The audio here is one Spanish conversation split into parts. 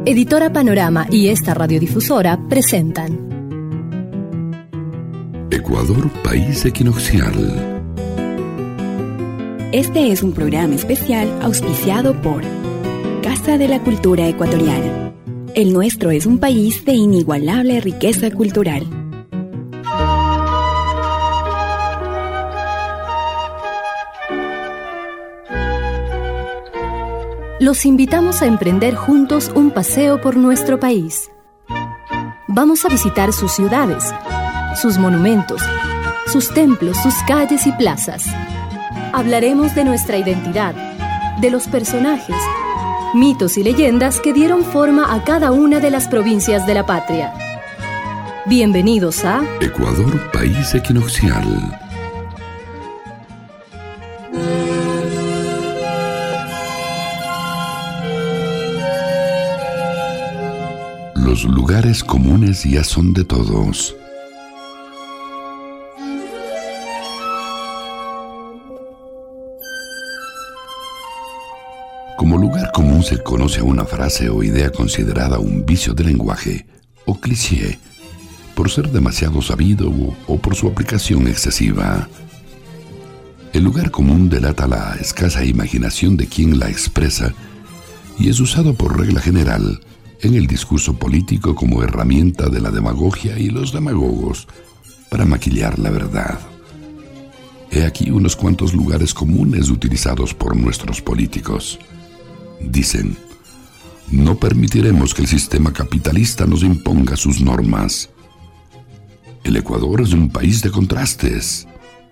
Editora Panorama y esta radiodifusora presentan Ecuador, país equinoccial. Este es un programa especial auspiciado por Casa de la Cultura Ecuatoriana. El nuestro es un país de inigualable riqueza cultural. Los invitamos a emprender juntos un paseo por nuestro país. Vamos a visitar sus ciudades, sus monumentos, sus templos, sus calles y plazas. Hablaremos de nuestra identidad, de los personajes, mitos y leyendas que dieron forma a cada una de las provincias de la patria. Bienvenidos a Ecuador, país equinoccial. Los lugares comunes ya son de todos. Como lugar común se conoce a una frase o idea considerada un vicio de lenguaje o cliché, por ser demasiado sabido o por su aplicación excesiva. El lugar común delata la escasa imaginación de quien la expresa y es usado por regla general en el discurso político como herramienta de la demagogia y los demagogos para maquillar la verdad. He aquí unos cuantos lugares comunes utilizados por nuestros políticos. Dicen: no permitiremos que el sistema capitalista nos imponga sus normas. El Ecuador es un país de contrastes.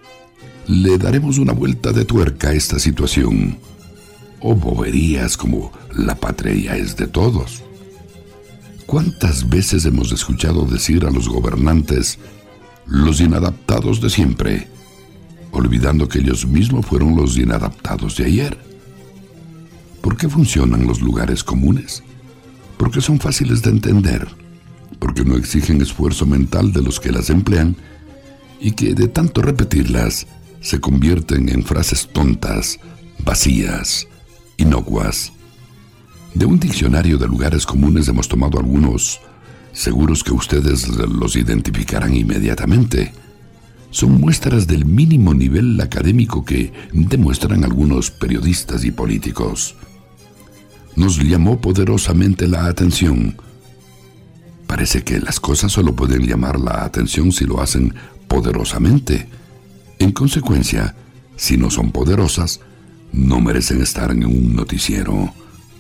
Le daremos una vuelta de tuerca a esta situación. O boberías como la patria ya es de todos. ¿Cuántas veces hemos escuchado decir a los gobernantes los inadaptados de siempre, olvidando que ellos mismos fueron los inadaptados de ayer? ¿Por qué funcionan los lugares comunes? Porque son fáciles de entender, porque no exigen esfuerzo mental de los que las emplean y que de tanto repetirlas se convierten en frases tontas, vacías, inocuas. De un diccionario de lugares comunes hemos tomado algunos, seguros que ustedes los identificarán inmediatamente. Son muestras del mínimo nivel académico que demuestran algunos periodistas y políticos. Nos llamó poderosamente la atención. Parece que las cosas solo pueden llamar la atención si lo hacen poderosamente. En consecuencia, si no son poderosas, no merecen estar en un noticiero.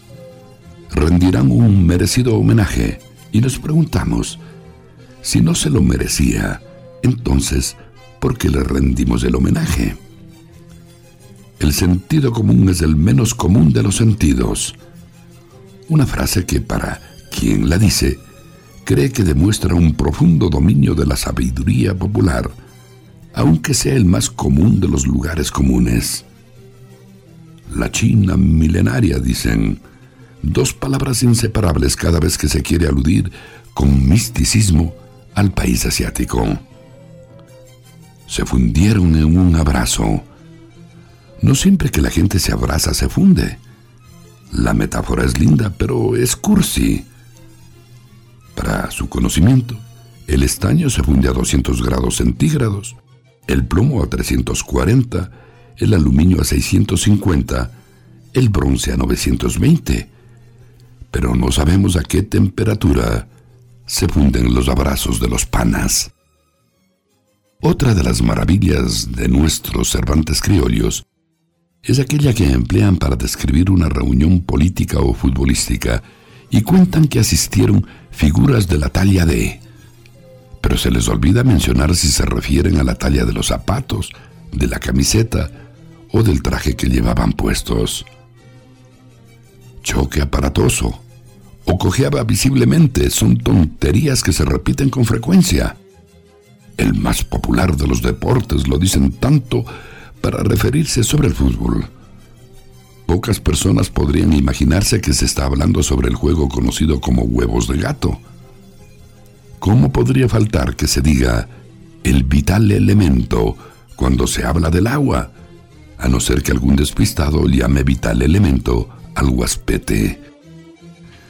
Rendirán un merecido homenaje y nos preguntamos, si no se lo merecía, entonces, ¿por qué le rendimos el homenaje? El sentido común es el menos común de los sentidos. Una frase que para quien la dice, cree que demuestra un profundo dominio de la sabiduría popular, aunque sea el más común de los lugares comunes. La China milenaria, dicen, dos palabras inseparables cada vez que se quiere aludir con misticismo al país asiático. Se fundieron en un abrazo. No siempre que la gente se abraza se funde. La metáfora es linda, pero es cursi. Para su conocimiento, el estaño se funde a 200 grados centígrados, el plomo a 340, el aluminio a 650, el bronce a 920. Pero no sabemos a qué temperatura se funden los abrazos de los panas. Otra de las maravillas de nuestros Cervantes criollos es aquella que emplean para describir una reunión política o futbolística y cuentan que asistieron figuras de la talla de... Pero se les olvida mencionar si se refieren a la talla de los zapatos, de la camiseta o del traje que llevaban puestos. Choque aparatoso o cojeaba visiblemente son tonterías que se repiten con frecuencia. El más popular de los deportes lo dicen tanto para referirse sobre el fútbol. Pocas personas podrían imaginarse que se está hablando sobre el juego conocido como huevos de gato. ¿Cómo podría faltar que se diga el vital elemento cuando se habla del agua? A no ser que algún despistado llame vital elemento al guaspete.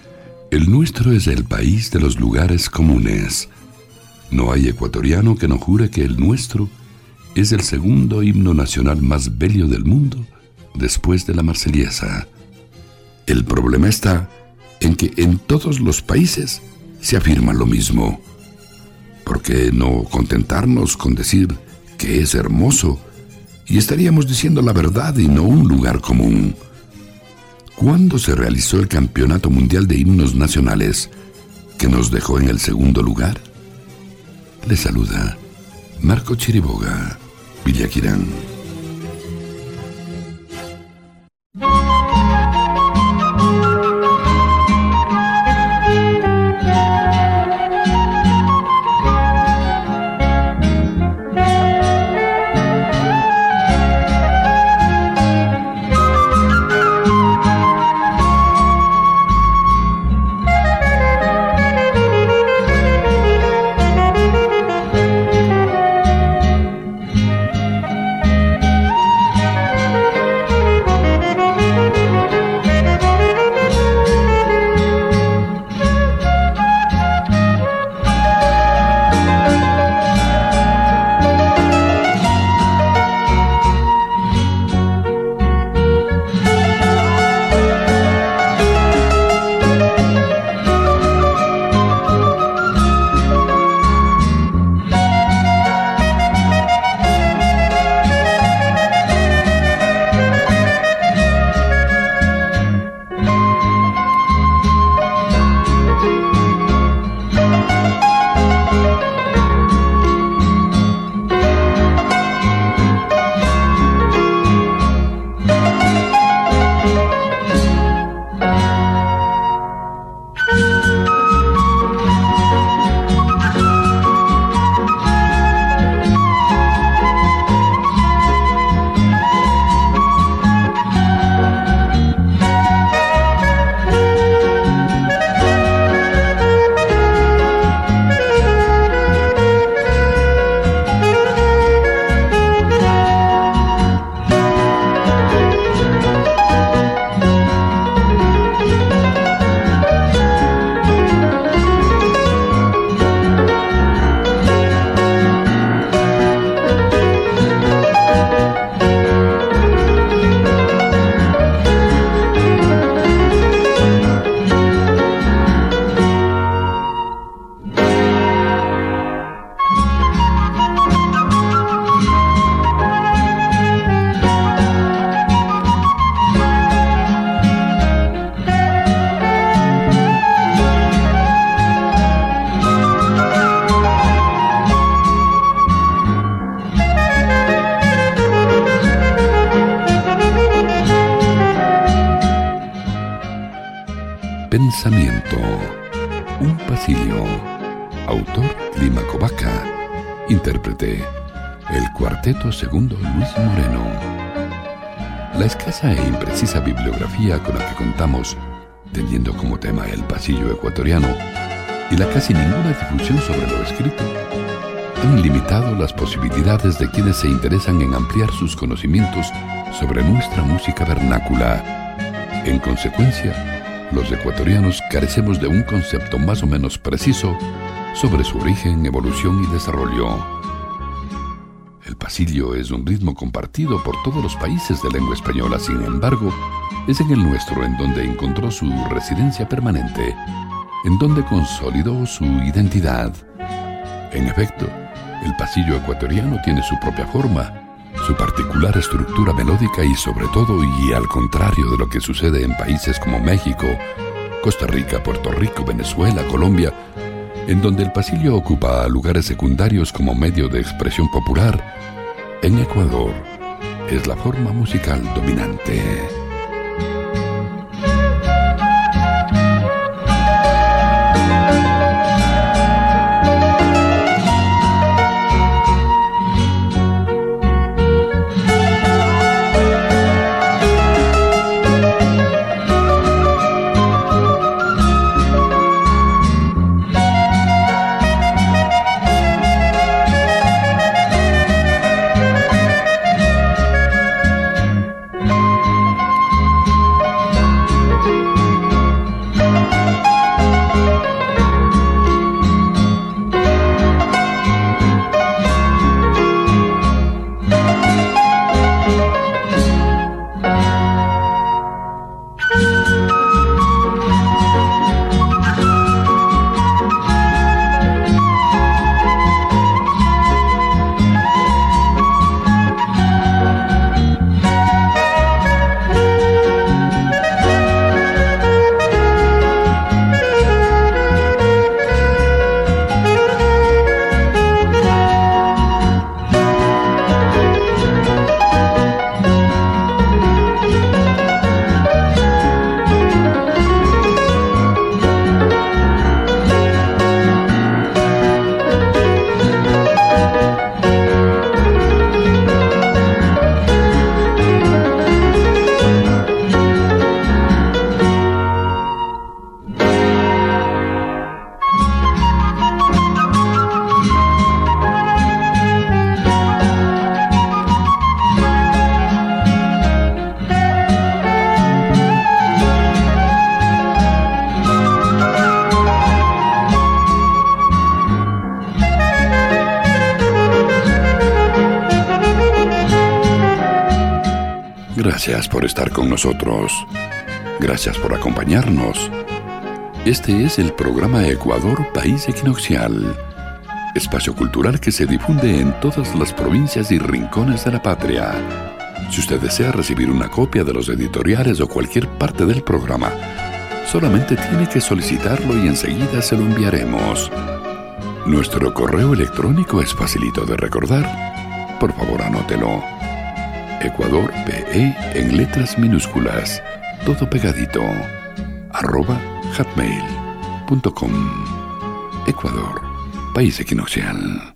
El nuestro es el país de los lugares comunes. No hay ecuatoriano que no jure que el nuestro es el segundo himno nacional más bello del mundo después de la Marsellesa. El problema está en que en todos los países se afirma lo mismo. ¿Por qué no contentarnos con decir que es hermoso y estaríamos diciendo la verdad y no un lugar común? ¿Cuándo se realizó el Campeonato Mundial de Himnos Nacionales que nos dejó en el segundo lugar? Le saluda Marco Chiriboga, Villaquirán. Pensamiento, un pasillo. Autor Clímaco Vaca. Intérprete el Cuarteto Segundo Luis Moreno. La escasa e imprecisa bibliografía con la que contamos, teniendo como tema el pasillo ecuatoriano, y la casi ninguna difusión sobre lo escrito, han limitado las posibilidades de quienes se interesan en ampliar sus conocimientos sobre nuestra música vernácula. En consecuencia, los ecuatorianos carecemos de un concepto más o menos preciso sobre su origen, evolución y desarrollo. El pasillo es un ritmo compartido por todos los países de lengua española, sin embargo, es en el nuestro en donde encontró su residencia permanente, en donde consolidó su identidad. En efecto, el pasillo ecuatoriano tiene su propia forma, su particular estructura melódica y sobre todo, y al contrario de lo que sucede en países como México, Costa Rica, Puerto Rico, Venezuela, Colombia, en donde el pasillo ocupa lugares secundarios como medio de expresión popular, en Ecuador es la forma musical dominante. Gracias por estar con nosotros. Gracias por acompañarnos. Este es el programa Ecuador, País Equinoccial, espacio cultural que se difunde en todas las provincias y rincones de la patria. Si usted desea recibir una copia de los editoriales o cualquier parte del programa, solamente tiene que solicitarlo y enseguida se lo enviaremos. Nuestro correo electrónico es facilito de recordar. Por favor, anótelo. Ecuador PE en letras minúsculas, todo pegadito, @hotmail.com. Ecuador, País Equinoccial.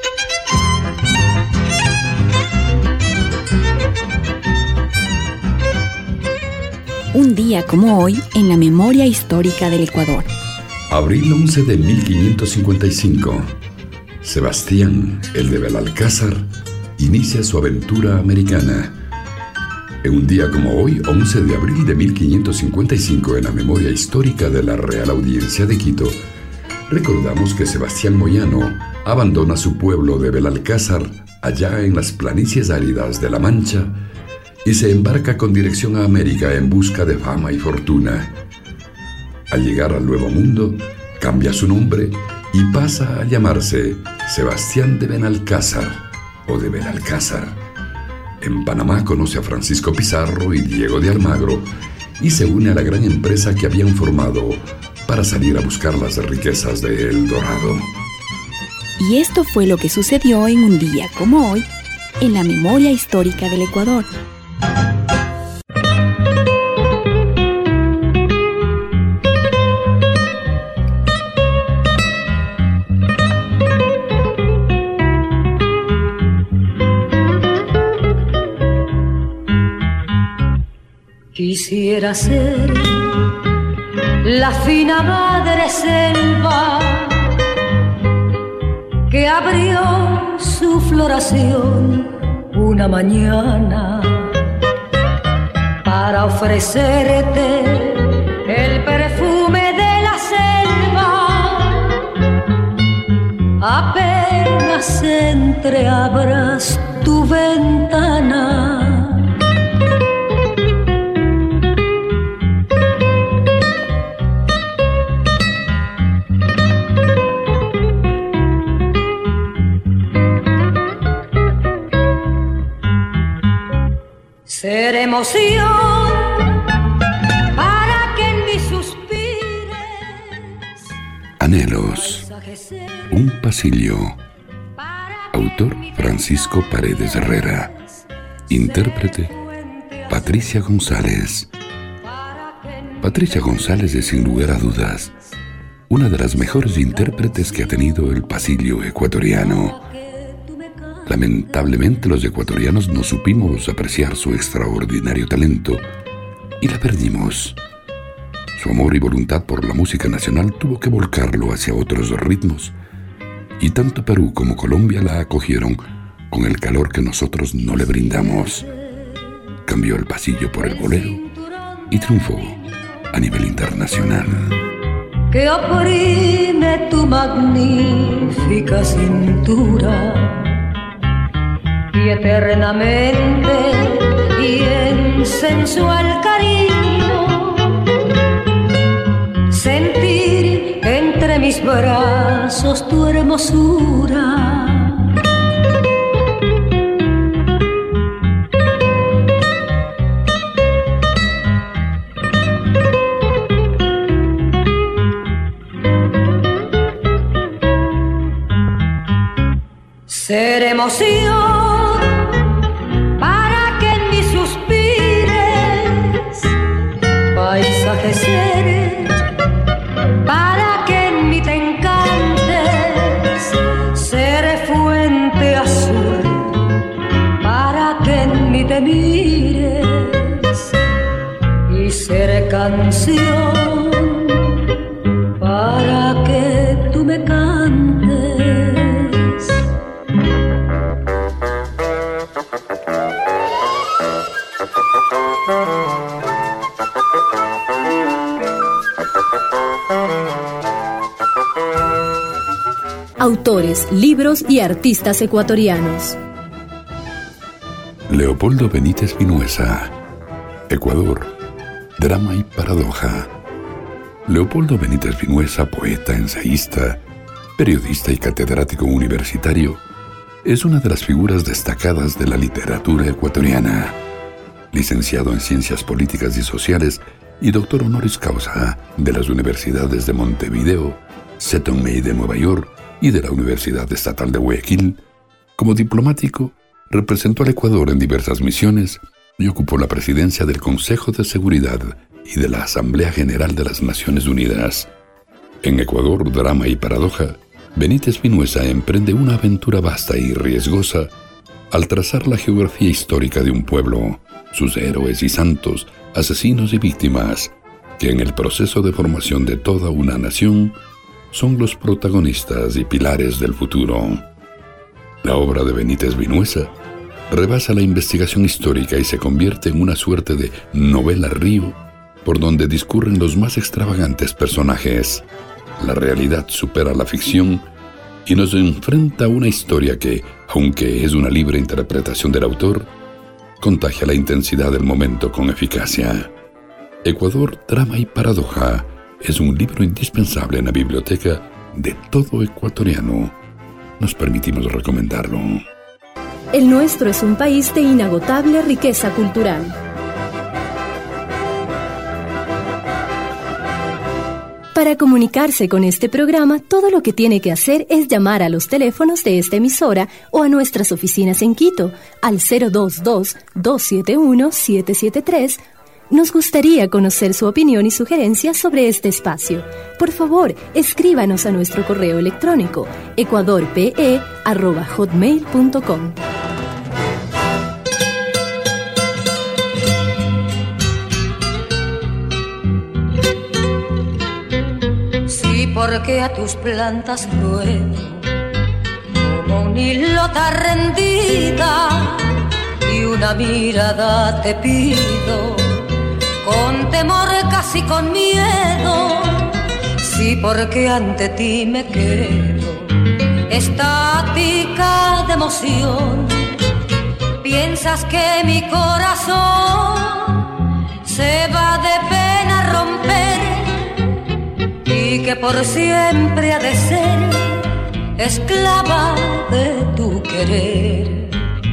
Un día como hoy en la memoria histórica del Ecuador. Abril 11 de 1555. Sebastián, el de Belalcázar, inicia su aventura americana. En un día como hoy, 11 de abril de 1555, en la memoria histórica de la Real Audiencia de Quito, recordamos que Sebastián Moyano abandona su pueblo de Belalcázar, allá en las planicies áridas de La Mancha, y se embarca con dirección a América en busca de fama y fortuna. Al llegar al Nuevo Mundo, cambia su nombre y pasa a llamarse Sebastián de Benalcázar o de Belalcázar. En Panamá conoce a Francisco Pizarro y Diego de Almagro y se une a la gran empresa que habían formado para salir a buscar las riquezas de El Dorado. Y esto fue lo que sucedió en un día como hoy en la memoria histórica del Ecuador. Quisiera ser la fina madre selva que abrió su floración una mañana para ofrecerte el perfume de la selva. Apenas entreabras tu ventana, ser emoción para que en mí suspires. Anhelos, un pasillo. Autor Francisco Paredes Herrera. Intérprete Patricia González. Patricia González es, sin lugar a dudas, una de las mejores intérpretes que ha tenido el pasillo ecuatoriano. Lamentablemente los ecuatorianos no supimos apreciar su extraordinario talento y la perdimos. Su amor y voluntad por la música nacional tuvo que volcarlo hacia otros ritmos, y tanto Perú como Colombia la acogieron con el calor que nosotros no le brindamos. Cambió el pasillo por el bolero y triunfó a nivel internacional. Que oprime tu magnífica cintura y eternamente y en sensual cariño sentir entre mis brazos tu hermosura. Ser emoción paisaje ser, para que en mí te encantes, seré fuente azul, para que en mí te mires, y seré canción, para que tú me cantes. Autores, libros y artistas ecuatorianos. Leopoldo Benítez Vinuesa, Ecuador, drama y paradoja. Leopoldo Benítez Vinuesa, poeta, ensayista, periodista y catedrático universitario, es una de las figuras destacadas de la literatura ecuatoriana. Licenciado en Ciencias Políticas y Sociales y doctor honoris causa de las universidades de Montevideo, Seton May de Nueva York y de la Universidad Estatal de Guayaquil, como diplomático representó al Ecuador en diversas misiones y ocupó la presidencia del Consejo de Seguridad y de la Asamblea General de las Naciones Unidas. En Ecuador, drama y paradoja, Benítez Vinuesa emprende una aventura vasta y riesgosa al trazar la geografía histórica de un pueblo, sus héroes y santos, asesinos y víctimas, que en el proceso de formación de toda una nación son los protagonistas y pilares del futuro. La obra de Benítez Vinuesa rebasa la investigación histórica y se convierte en una suerte de novela río por donde discurren los más extravagantes personajes. La realidad supera la ficción y nos enfrenta a una historia que, aunque es una libre interpretación del autor, contagia la intensidad del momento con eficacia. Ecuador, drama y paradoja es un libro indispensable en la biblioteca de todo ecuatoriano. Nos permitimos recomendarlo. El nuestro es un país de inagotable riqueza cultural. Para comunicarse con este programa, todo lo que tiene que hacer es llamar a los teléfonos de esta emisora o a nuestras oficinas en Quito, al 022-271-773. Nos gustaría conocer su opinión y sugerencias sobre este espacio. Por favor, escríbanos a nuestro correo electrónico ecuadorpe@hotmail.com. Sí, porque a tus plantas ruedo como un hilota rendida y una mirada te pido con temor, casi con miedo. Sí, porque ante ti me quedo estática de emoción. Piensas que mi corazón se va de pena romper y que por siempre ha de ser esclava de tu querer.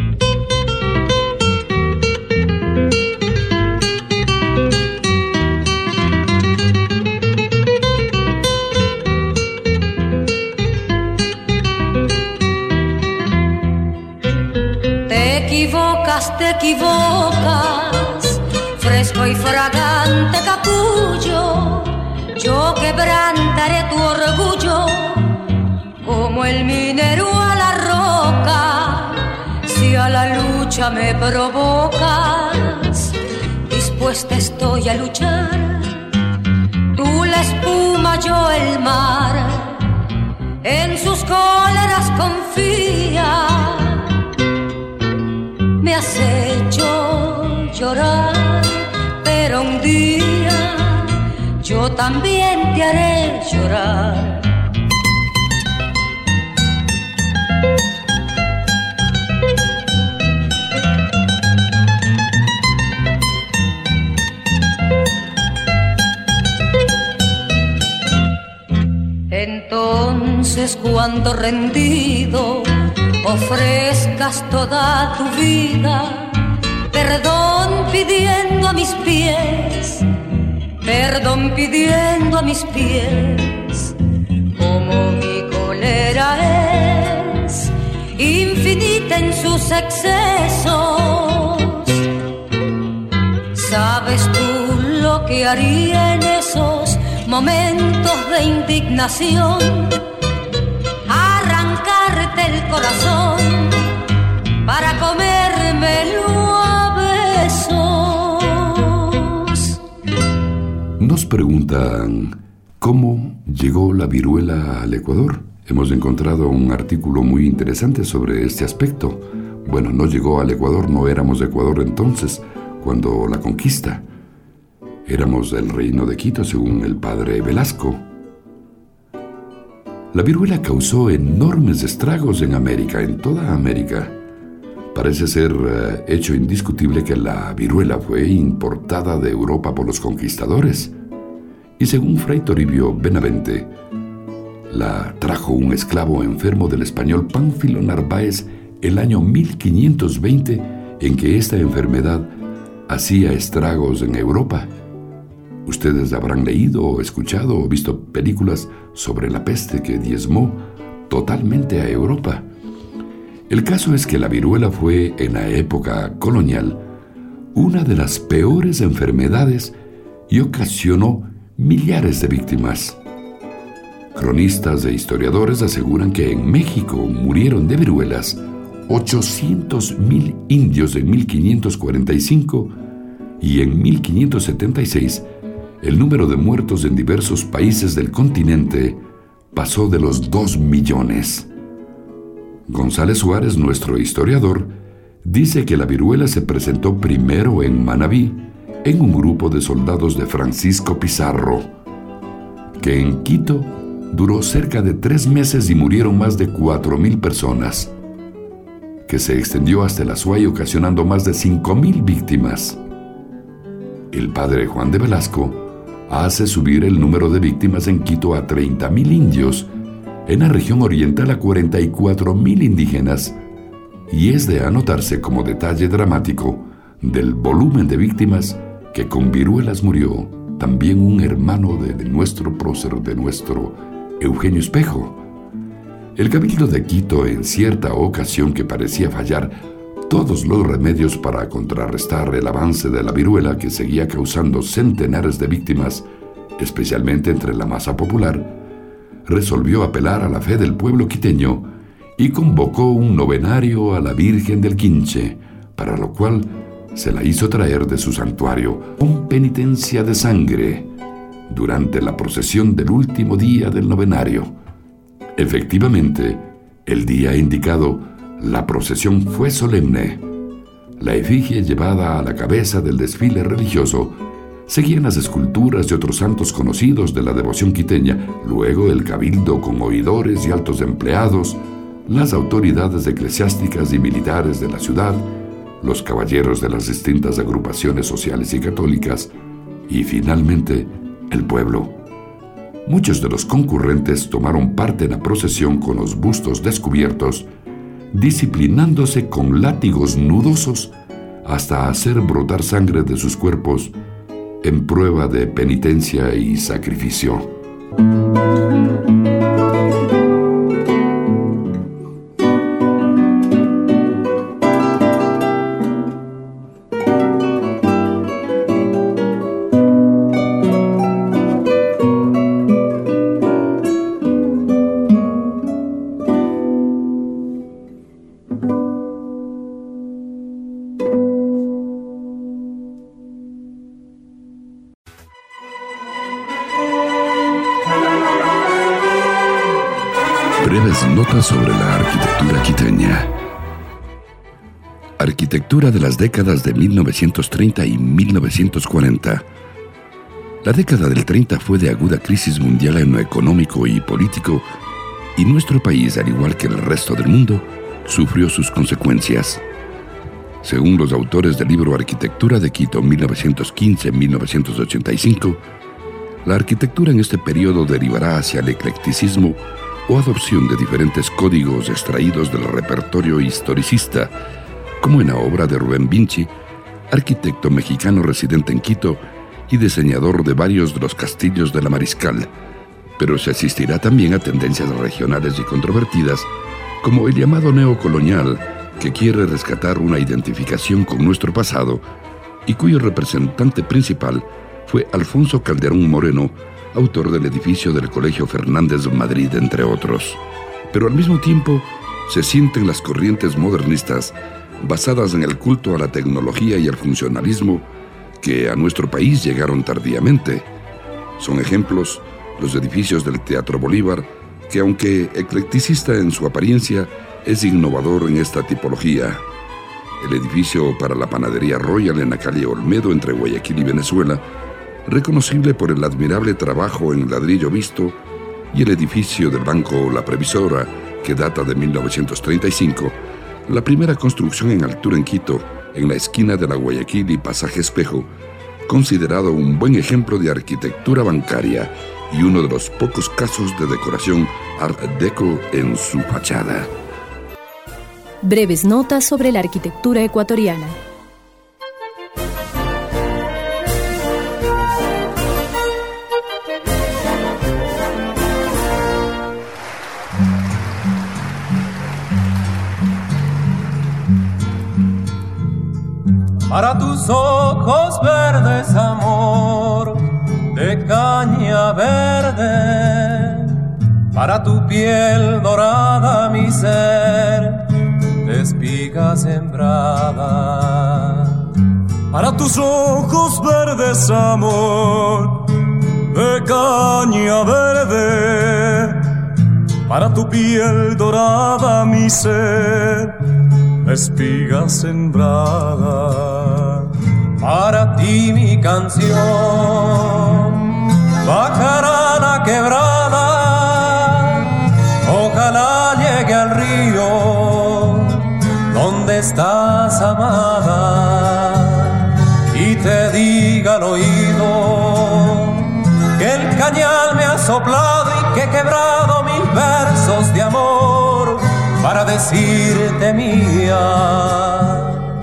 Te equivocas, fresco y fragante capullo, yo quebrantaré tu orgullo como el minero a la roca. Si a la lucha me provocas, dispuesta estoy a luchar. Tú la espuma, yo el mar, en sus cóleras confía. Me has hecho llorar, pero un día yo también te haré llorar. Entonces, cuando rendido ofrezcas toda tu vida, perdón pidiendo a mis pies, perdón pidiendo a mis pies, como mi cólera es infinita en sus excesos. ¿Sabes tú lo que haría en esos momentos de indignación? El corazón para comérmelo a besos. Nos preguntan ¿cómo llegó la viruela al Ecuador? Hemos encontrado un artículo muy interesante sobre este aspecto. Bueno, no llegó al Ecuador, no éramos de Ecuador entonces, cuando la conquista. Éramos del Reino de Quito, según el padre Velasco. La viruela causó enormes estragos en América, en toda América. Parece ser hecho indiscutible que la viruela fue importada de Europa por los conquistadores, y según Fray Toribio Benavente, la trajo un esclavo enfermo del español Pánfilo Narváez el año 1520, en que esta enfermedad hacía estragos en Europa. Ustedes habrán leído o escuchado o visto películas sobre la peste que diezmó totalmente a Europa. El caso es que la viruela fue, en la época colonial, una de las peores enfermedades y ocasionó millares de víctimas. Cronistas e historiadores aseguran que en México murieron de viruelas 800,000 indios en 1545 y en 1576 el número de muertos en diversos países del continente pasó de los 2 millones. González Suárez, nuestro historiador, dice que la viruela se presentó primero en Manabí, en un grupo de soldados de Francisco Pizarro, que en Quito duró cerca de 3 meses y murieron más de 4,000 personas, que se extendió hasta el Azuay ocasionando más de 5,000 víctimas. El padre Juan de Velasco hace subir el número de víctimas en Quito a 30,000 indios, en la región oriental a 44,000 indígenas, y es de anotarse como detalle dramático del volumen de víctimas que con viruelas murió también un hermano de nuestro prócer, de nuestro Eugenio Espejo. El Cabildo de Quito, en cierta ocasión que parecía fallar todos los remedios para contrarrestar el avance de la viruela que seguía causando centenares de víctimas, especialmente entre la masa popular, resolvió apelar a la fe del pueblo quiteño y convocó un novenario a la Virgen del Quinche, para lo cual se la hizo traer de su santuario con penitencia de sangre durante la procesión del último día del novenario. Efectivamente, el día indicado, la procesión fue solemne. La efigie llevada a la cabeza del desfile religioso seguían las esculturas de otros santos conocidos de la devoción quiteña, luego el cabildo con oidores y altos empleados, las autoridades eclesiásticas y militares de la ciudad, los caballeros de las distintas agrupaciones sociales y católicas, y finalmente el pueblo. Muchos de los concurrentes tomaron parte en la procesión con los bustos descubiertos, disciplinándose con látigos nudosos hasta hacer brotar sangre de sus cuerpos en prueba de penitencia y sacrificio. Breves notas sobre la arquitectura quiteña. Arquitectura de las décadas de 1930 y 1940. La década del 30 fue de aguda crisis mundial en lo económico y político, y nuestro país, al igual que el resto del mundo, sufrió sus consecuencias. Según los autores del libro Arquitectura de Quito 1915-1985, la arquitectura en este periodo derivará hacia el eclecticismo o adopción de diferentes códigos extraídos del repertorio historicista, como en la obra de Rubén Vinci, arquitecto mexicano residente en Quito y diseñador de varios de los castillos de la Mariscal, pero se asistirá también a tendencias regionales y controvertidas, como el llamado neocolonial, que quiere rescatar una identificación con nuestro pasado y cuyo representante principal fue Alfonso Calderón Moreno, autor del edificio del Colegio Fernández Madrid, entre otros. Pero al mismo tiempo se sienten las corrientes modernistas basadas en el culto a la tecnología y al funcionalismo que a nuestro país llegaron tardíamente. Son ejemplos los edificios del Teatro Bolívar, que aunque eclecticista en su apariencia, es innovador en esta tipología. El edificio para la Panadería Royal en la calle Olmedo, entre Guayaquil y Venezuela, reconocible por el admirable trabajo en ladrillo visto, y el edificio del Banco La Previsora, que data de 1935, la primera construcción en altura en Quito, en la esquina de la Guayaquil y Pasaje Espejo, considerado un buen ejemplo de arquitectura bancaria y uno de los pocos casos de decoración Art Deco en su fachada. Breves notas sobre la arquitectura ecuatoriana. Para tus ojos verdes, amor, de caña verde, para tu piel dorada, mi ser, de espiga sembrada. Para tus ojos verdes, amor, de caña verde, para tu piel dorada, mi ser, espiga sembrada. Para ti mi canción bajará la quebrada, ojalá llegue al río donde estás amada y te diga al oído que el cañal me ha soplado y que he quebrado 1000 versos de amor para decirte mía.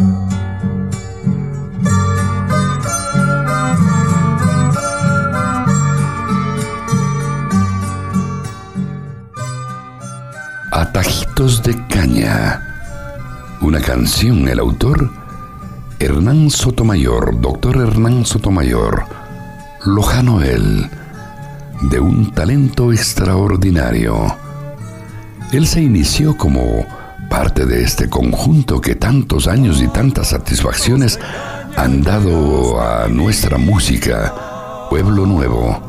Atajitos de caña. Una canción, el autor Hernán Sotomayor, doctor Hernán Sotomayor, lojano él, de un talento extraordinario. Él se inició como parte de este conjunto que tantos años y tantas satisfacciones han dado a nuestra música, Pueblo Nuevo.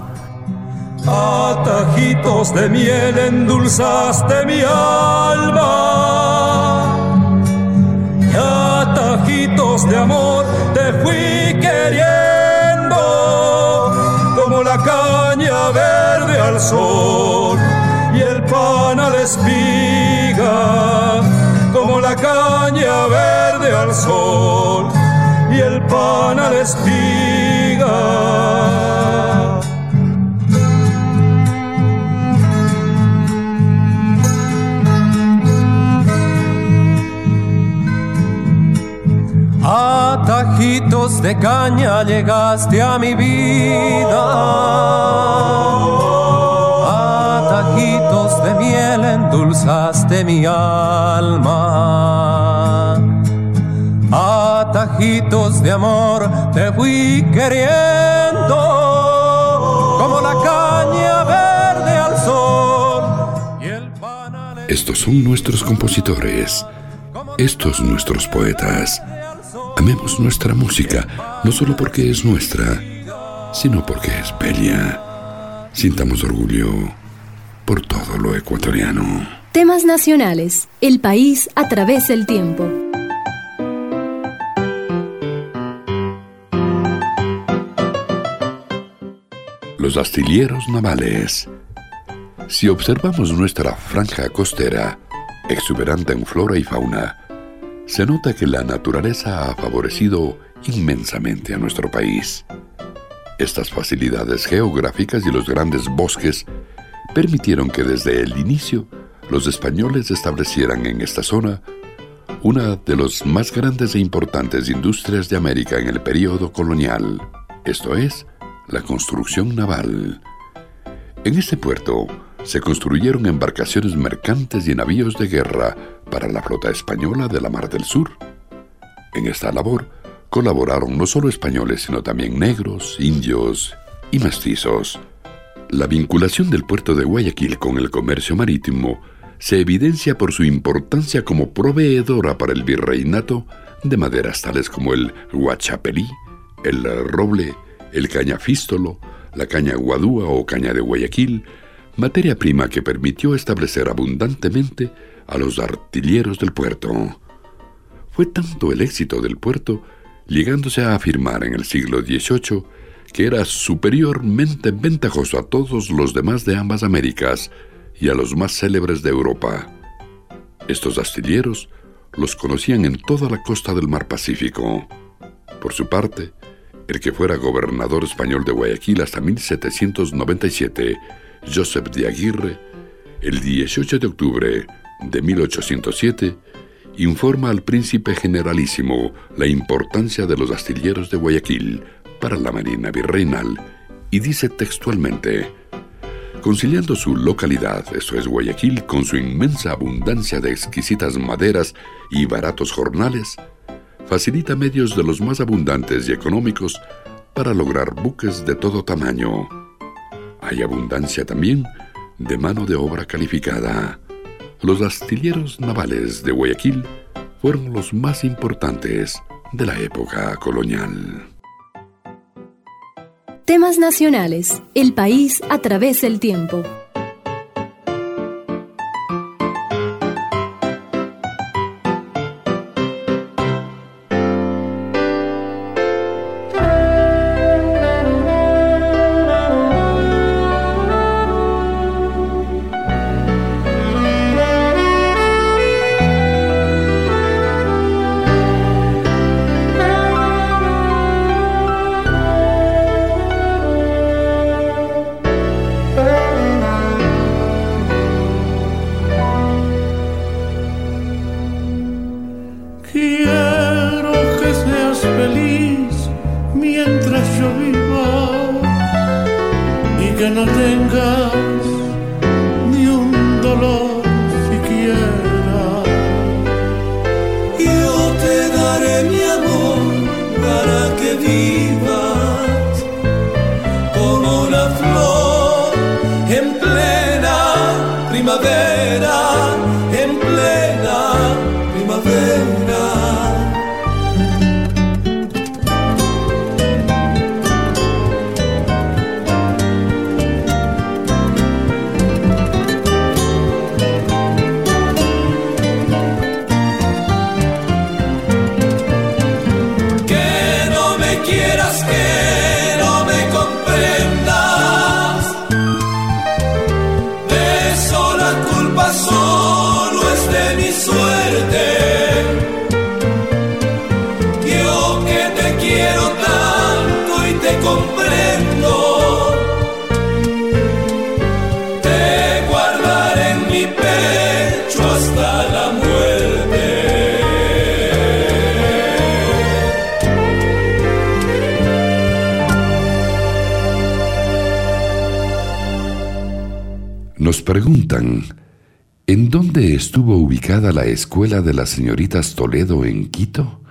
Atajitos de miel endulzaste mi alma, y atajitos de amor te fui queriendo, como la caña verde al sol y el pan a la espiga, como la caña verde al sol y el pan a la espiga. Atajitos de caña llegaste a mi vida, atajitos de miel endulzaste mi alma, atajitos de amor te fui queriendo, como la caña verde al sol y el pan a la... Estos son nuestros compositores, estos nuestros poetas. Amemos nuestra música, no solo porque es nuestra, sino porque es bella. Sintamos orgullo por todo lo ecuatoriano. Temas nacionales. El país a través del tiempo. Los astilleros navales. Si observamos nuestra franja costera, exuberante en flora y fauna, se nota que la naturaleza ha favorecido inmensamente a nuestro país. Estas facilidades geográficas y los grandes bosques permitieron que desde el inicio los españoles establecieran en esta zona una de las más grandes e importantes industrias de América en el período colonial, esto es, la construcción naval. En este puerto se construyeron embarcaciones mercantes y navíos de guerra para la flota española de la Mar del Sur. En esta labor colaboraron no solo españoles, sino también negros, indios y mestizos. La vinculación del puerto de Guayaquil con el comercio marítimo se evidencia por su importancia como proveedora para el virreinato de maderas tales como el huachapelí, el roble, el cañafístolo, la caña guadúa o caña de Guayaquil, materia prima que permitió establecer abundantemente a los artilleros del puerto. Fue tanto el éxito del puerto, llegándose a afirmar en el siglo XVIII que era superiormente ventajoso a todos los demás de ambas Américas y a los más célebres de Europa. Estos astilleros los conocían en toda la costa del mar Pacífico. Por su parte, el que fuera gobernador español de Guayaquil hasta 1797, Joseph de Aguirre, el 18 de octubre de 1807, informa al príncipe generalísimo la importancia de los astilleros de Guayaquil para la marina virreinal y dice textualmente: conciliando su localidad, esto es Guayaquil, con su inmensa abundancia de exquisitas maderas y baratos jornales, facilita medios de los más abundantes y económicos para lograr buques de todo tamaño. Hay abundancia también de mano de obra calificada. Los astilleros navales de Guayaquil fueron los más importantes de la época colonial. Temas nacionales. El país a través del tiempo. Nos preguntan, ¿en dónde estuvo ubicada la escuela de las señoritas Toledo en Quito?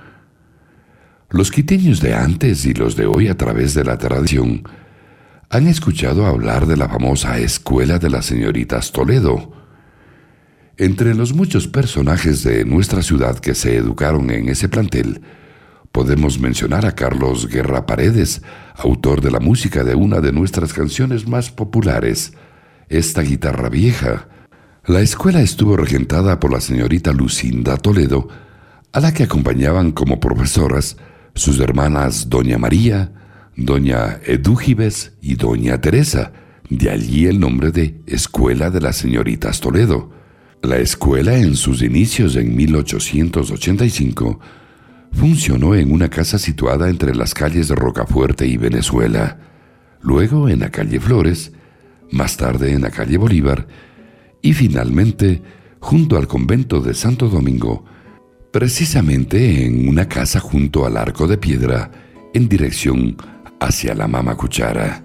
Los quiteños de antes y los de hoy, a través de la tradición, han escuchado hablar de la famosa escuela de las señoritas Toledo. Entre los muchos personajes de nuestra ciudad que se educaron en ese plantel, podemos mencionar a Carlos Guerra Paredes, autor de la música de una de nuestras canciones más populares, Esta guitarra vieja. La escuela estuvo regentada por la señorita Lucinda Toledo, a la que acompañaban como profesoras sus hermanas Doña María, Doña Edúgibes y Doña Teresa, de allí el nombre de Escuela de las Señoritas Toledo. La escuela, en sus inicios en 1885, funcionó en una casa situada entre las calles de Rocafuerte y Venezuela, luego en la calle Flores, más tarde en la calle Bolívar y finalmente junto al convento de Santo Domingo, precisamente en una casa junto al Arco de Piedra en dirección hacia la Mama Cuchara.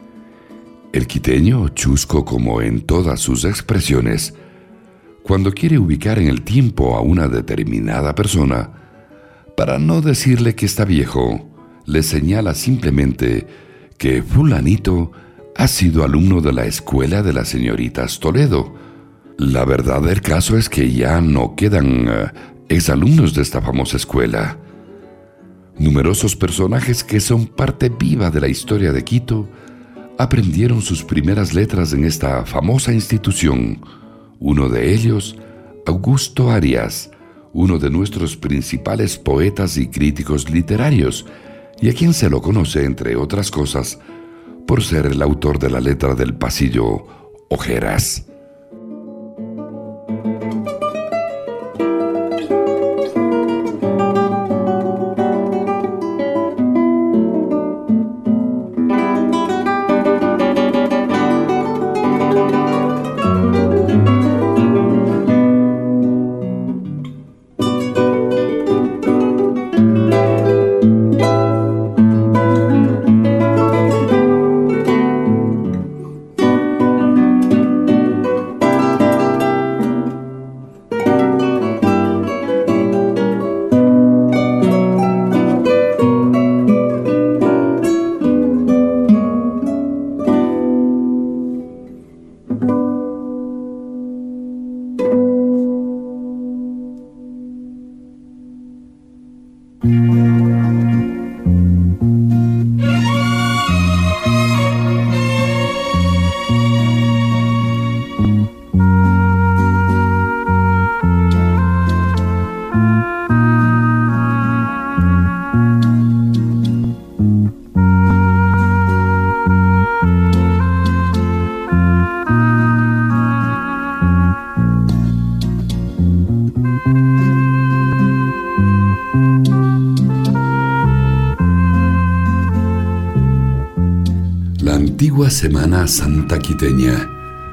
El quiteño, chusco como en todas sus expresiones, cuando quiere ubicar en el tiempo a una determinada persona, para no decirle que está viejo, le señala simplemente que fulanito ha sido alumno de la escuela de las señoritas Toledo. La verdad del caso es que ya no quedan exalumnos de esta famosa escuela. Numerosos personajes que son parte viva de la historia de Quito aprendieron sus primeras letras en esta famosa institución. Uno de ellos, Augusto Arias, uno de nuestros principales poetas y críticos literarios, y a quien se lo conoce, entre otras cosas, por ser el autor de la letra del pasillo Ojeras. La antigua Semana Santa quiteña.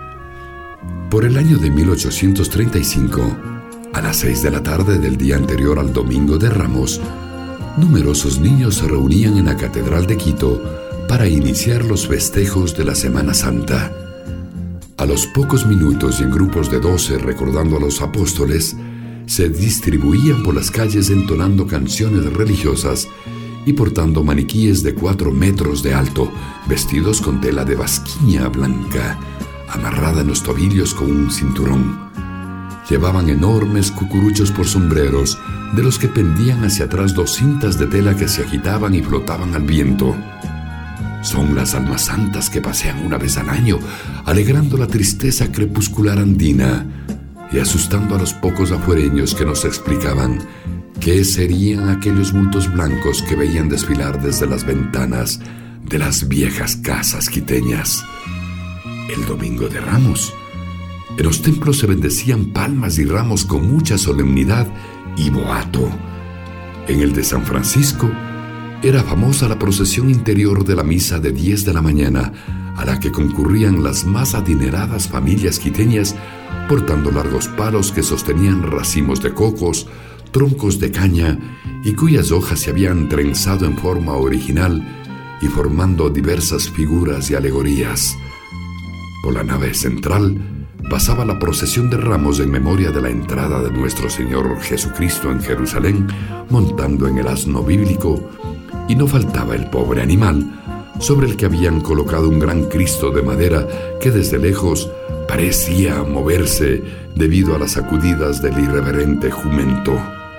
Por el año de 1835, a las 6 de la tarde del día anterior al Domingo de Ramos, numerosos niños se reunían en la Catedral de Quito para iniciar los festejos de la Semana Santa. A los pocos minutos y en grupos de 12 recordando a los apóstoles, se distribuían por las calles entonando canciones religiosas y portando maniquíes de 4 metros de alto, vestidos con tela de basquiña blanca, amarrada en los tobillos con un cinturón. Llevaban enormes cucuruchos por sombreros, de los que pendían hacia atrás 2 cintas de tela que se agitaban y flotaban al viento. Son las almas santas que pasean una vez al año, alegrando la tristeza crepuscular andina y asustando a los pocos afuereños que nos explicaban qué serían aquellos bultos blancos que veían desfilar desde las ventanas de las viejas casas quiteñas. El Domingo de Ramos, en los templos se bendecían palmas y ramos con mucha solemnidad y boato. En el de San Francisco era famosa la procesión interior de la misa de 10 de la mañana, a la que concurrían las más adineradas familias quiteñas, portando largos palos que sostenían racimos de cocos, troncos de caña y cuyas hojas se habían trenzado en forma original y formando diversas figuras y alegorías. Por la nave central pasaba la procesión de ramos en memoria de la entrada de nuestro Señor Jesucristo en Jerusalén, montando en el asno bíblico, y no faltaba el pobre animal, sobre el que habían colocado un gran Cristo de madera que desde lejos parecía moverse debido a las sacudidas del irreverente jumento.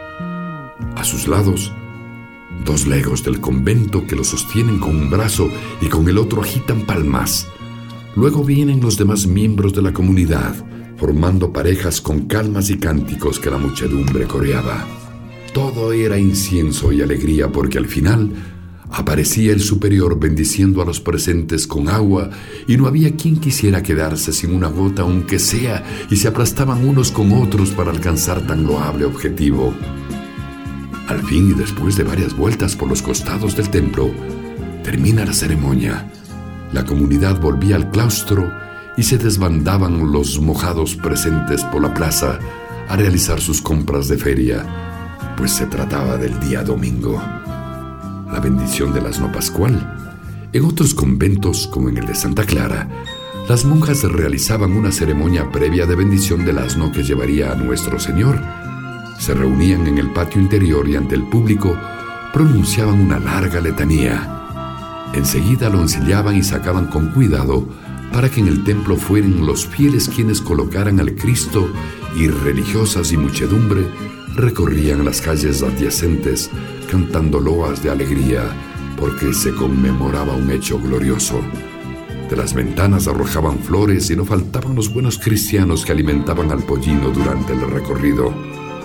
A sus lados, 2 legos del convento que lo sostienen con un brazo y con el otro agitan palmas. Luego vienen los demás miembros de la comunidad, formando parejas con calmas y cánticos que la muchedumbre coreaba. Todo era incienso y alegría porque al final aparecía el superior bendiciendo a los presentes con agua y no había quien quisiera quedarse sin una gota aunque sea, y se aplastaban unos con otros para alcanzar tan loable objetivo. Al fin, y después de varias vueltas por los costados del templo, termina la ceremonia. La comunidad volvía al claustro y se desbandaban los mojados presentes por la plaza a realizar sus compras de feria, pues se trataba del día domingo. La bendición del asno pascual. En otros conventos, como en el de Santa Clara, las monjas realizaban una ceremonia previa de bendición del asno que llevaría a nuestro Señor. Se reunían en el patio interior y ante el público pronunciaban una larga letanía. Enseguida lo ensillaban y sacaban con cuidado para que en el templo fueran los fieles quienes colocaran al Cristo, y religiosas y muchedumbre recorrían las calles adyacentes cantando loas de alegría porque se conmemoraba un hecho glorioso. De las ventanas arrojaban flores y no faltaban los buenos cristianos que alimentaban al pollino durante el recorrido.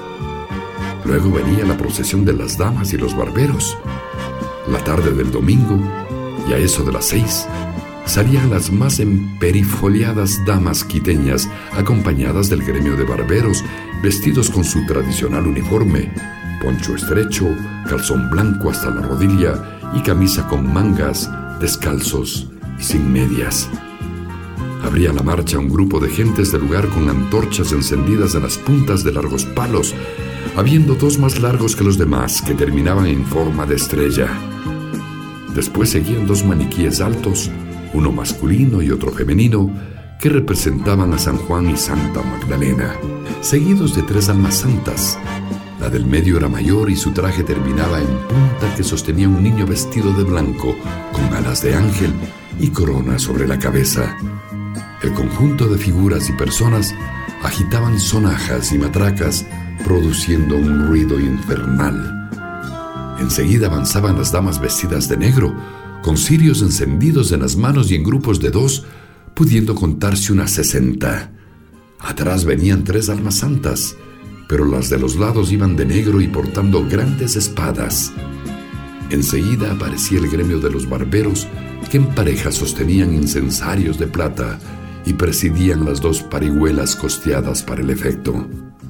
Luego venía la procesión de las damas y los barberos. La tarde del domingo, y a eso de las 6, salían las más emperifoliadas damas quiteñas, acompañadas del gremio de barberos, vestidos con su tradicional uniforme, poncho estrecho, calzón blanco hasta la rodilla y camisa con mangas, descalzos y sin medias. Abría la marcha un grupo de gentes del lugar con antorchas encendidas en las puntas de largos palos, habiendo 2 más largos que los demás que terminaban en forma de estrella. Después seguían 2 maniquíes altos, uno masculino y otro femenino, que representaban a San Juan y Santa Magdalena, seguidos de 3 almas santas. La del medio era mayor y su traje terminaba en punta que sostenía un niño vestido de blanco, con alas de ángel y corona sobre la cabeza. El conjunto de figuras y personas agitaban sonajas y matracas, produciendo un ruido infernal. Enseguida avanzaban las damas vestidas de negro, con cirios encendidos en las manos y en grupos de 2, pudiendo contarse unas 60. Atrás venían 3 almas santas, pero las de los lados iban de negro y portando grandes espadas. Enseguida aparecía el gremio de los barberos, que en pareja sostenían incensarios de plata y presidían las 2 parihuelas costeadas para el efecto.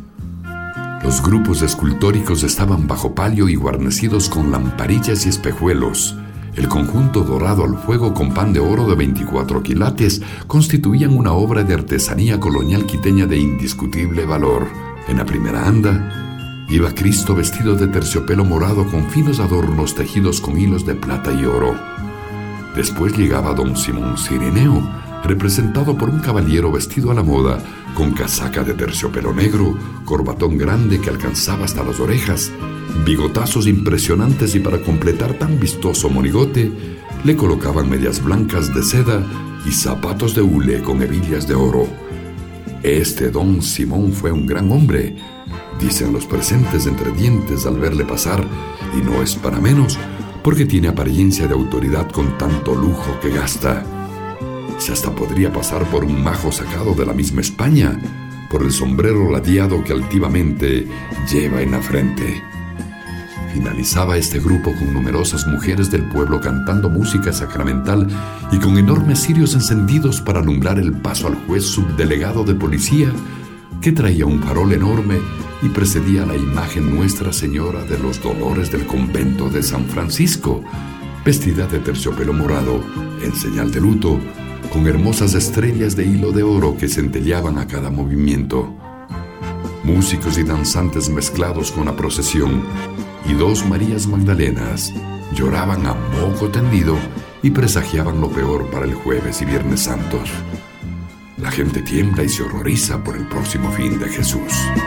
Los grupos escultóricos estaban bajo palio y guarnecidos con lamparillas y espejuelos. El conjunto dorado al fuego con pan de oro de 24 quilates constituían una obra de artesanía colonial quiteña de indiscutible valor. En la primera anda iba Cristo vestido de terciopelo morado con finos adornos tejidos con hilos de plata y oro. Después llegaba don Simón Cirineo, representado por un caballero vestido a la moda, con casaca de terciopelo negro, corbatón grande que alcanzaba hasta las orejas, bigotazos impresionantes, y para completar tan vistoso monigote, le colocaban medias blancas de seda y zapatos de hule con hebillas de oro. Este don Simón fue un gran hombre, dicen los presentes entre dientes al verle pasar, y no es para menos, porque tiene apariencia de autoridad con tanto lujo que gasta. Si hasta podría pasar por un majo sacado de la misma España, por el sombrero ladeado que altivamente lleva en la frente. Finalizaba este grupo con numerosas mujeres del pueblo cantando música sacramental y con enormes cirios encendidos para alumbrar el paso al juez subdelegado de policía, que traía un farol enorme y precedía a la imagen Nuestra Señora de los Dolores del convento de San Francisco, vestida de terciopelo morado, en señal de luto, con hermosas estrellas de hilo de oro que centelleaban a cada movimiento. Músicos y danzantes mezclados con la procesión, y dos Marías Magdalenas lloraban a moco tendido y presagiaban lo peor para el jueves y viernes santos. La gente tiembla y se horroriza por el próximo fin de Jesús.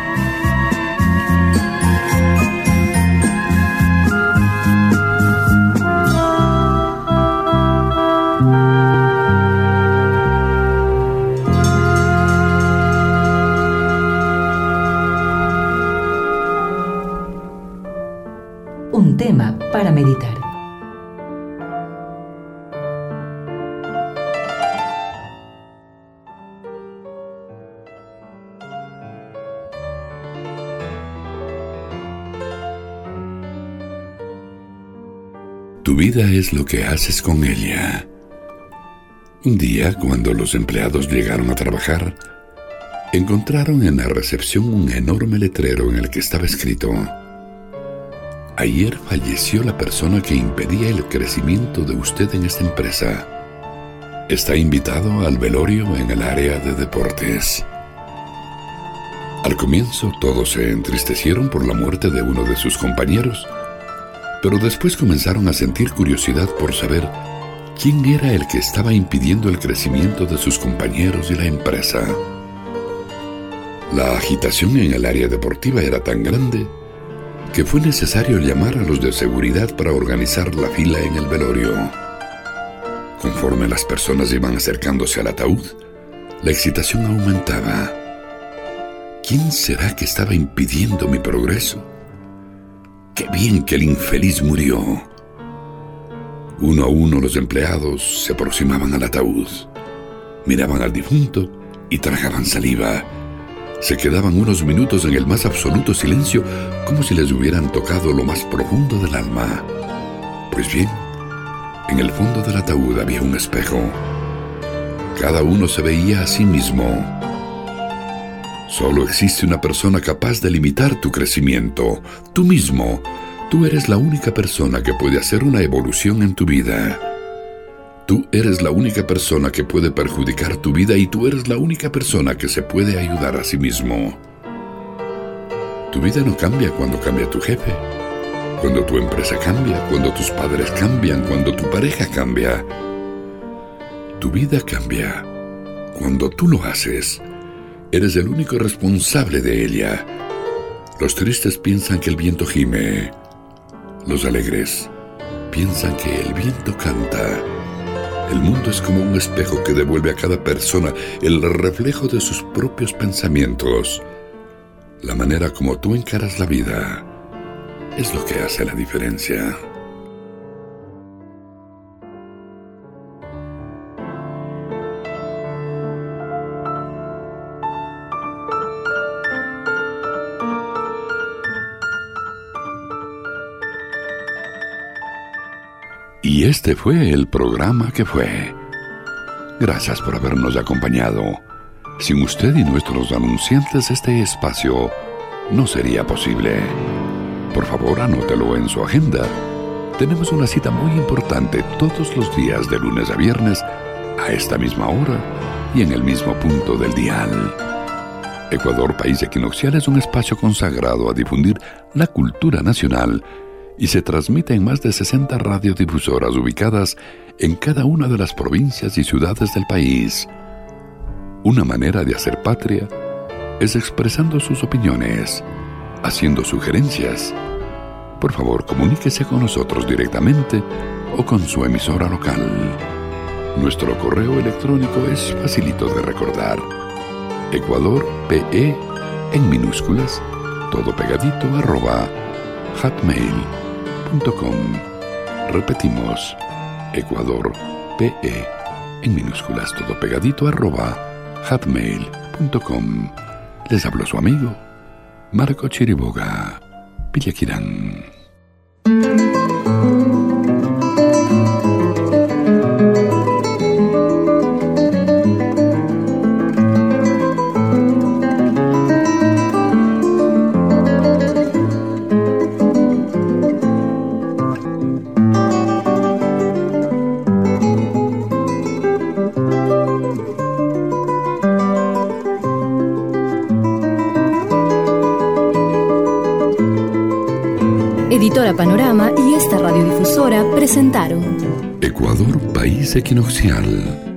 Un tema para meditar. Tu vida es lo que haces con ella. Un día, cuando los empleados llegaron a trabajar, encontraron en la recepción un enorme letrero en el que estaba escrito: ayer falleció la persona que impedía el crecimiento de usted en esta empresa. Está invitado al velorio en el área de deportes. Al comienzo todos se entristecieron por la muerte de uno de sus compañeros, pero después comenzaron a sentir curiosidad por saber quién era el que estaba impidiendo el crecimiento de sus compañeros y la empresa. La agitación en el área deportiva era tan grande que fue necesario llamar a los de seguridad para organizar la fila en el velorio. Conforme las personas iban acercándose al ataúd, la excitación aumentaba. ¿Quién será que estaba impidiendo mi progreso? ¡Qué bien que el infeliz murió! Uno a uno los empleados se aproximaban al ataúd, miraban al difunto y tragaban saliva. Se quedaban unos minutos en el más absoluto silencio, como si les hubieran tocado lo más profundo del alma. Pues bien, en el fondo del ataúd había un espejo. Cada uno se veía a sí mismo. Solo existe una persona capaz de limitar tu crecimiento, tú mismo. Tú eres la única persona que puede hacer una evolución en tu vida. Tú eres la única persona que puede perjudicar tu vida, y tú eres la única persona que se puede ayudar a sí mismo. Tu vida no cambia cuando cambia tu jefe, cuando tu empresa cambia, cuando tus padres cambian, cuando tu pareja cambia. Tu vida cambia cuando tú lo haces. Eres el único responsable de ella. Los tristes piensan que el viento gime. Los alegres piensan que el viento canta. El mundo es como un espejo que devuelve a cada persona el reflejo de sus propios pensamientos. La manera como tú encaras la vida es lo que hace la diferencia. Y este fue el programa que fue. Gracias por habernos acompañado. Sin usted y nuestros anunciantes, este espacio no sería posible. Por favor, anótelo en su agenda tenemos una cita muy importante todos los días de lunes a viernes a esta misma hora y en el mismo punto del dial. Ecuador, país equinoccial, es un espacio consagrado a difundir la cultura nacional y se transmite en más de 60 radiodifusoras ubicadas en cada una de las provincias y ciudades del país. Una manera de hacer patria es expresando sus opiniones, haciendo sugerencias. Por favor, comuníquese con nosotros directamente o con su emisora local. Nuestro correo electrónico es facilito de recordar: ecuadorpe en minúsculas, todo pegadito, @hotmail.com. Repetimos: ecuadorpe en minúsculas, todo pegadito, @hotmail.com. Les habló su amigo Marco Chiriboga, Villaquirán. Editora Panorama y esta radiodifusora presentaron Ecuador, país equinoccial.